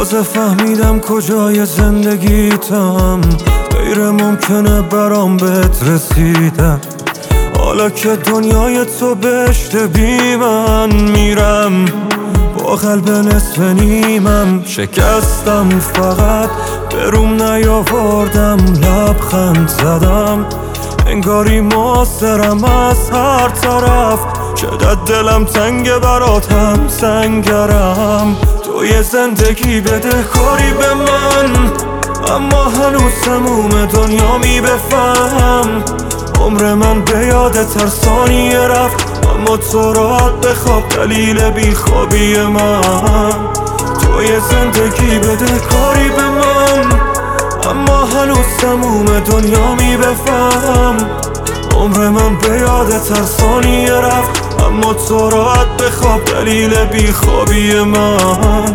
تازه فهمیدم کجای زندگیتم، غیر ممکنه برام بهت رسیدم. حالا که دنیای تو بهشت بی من میرم، با قلب نصف نیمم. شکستم فقط به روم نیاوردم، لبخند زدم انگاری موثرم از هر طرف. شدت دلم تنگ براتم سنگرم، تو یه زندگی بده کاری به من، اما هنوز تموم دنیا می بفهم. عمر من به یادت هر ثانیه رفت، اما تو راحت بخواب دلیل بیخوابی من. تو یه زندگی بده کاری به من، اما هنوز تموم دنیا می بفهم. عمر من به یادت هر ثانیه رفت، اما تو راحت بخواب دلیل بیخوابی من.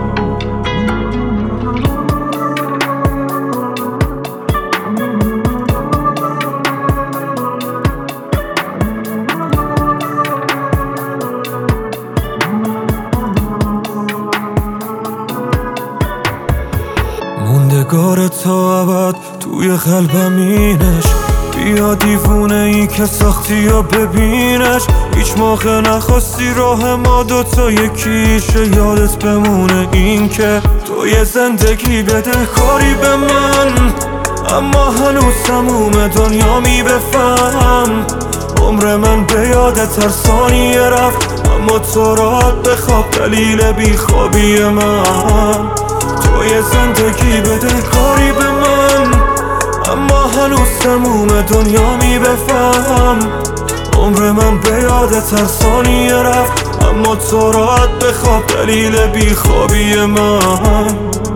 موندگار تا ابد توی قلبم اینش، بیا دیوونه ای که ساختی یا ببینش. هیچ موقع نخواستی راه ما دوتا یکیشه، یادت بمونه این که تو یه زندگی بده کاری به من، اما هنوز تموم دنیا می بفهم. عمر من به یادت هر ثانیه رفت، اما تو راحت بخواب دلیل بیخوابی من. تو یه زندگی بده کاری به من، اما هنوز تموم دنیا می بفهم. عمر من به یادت هر ثانیه رفت، اما تو راحت بخواب دلیل بیخوابی من.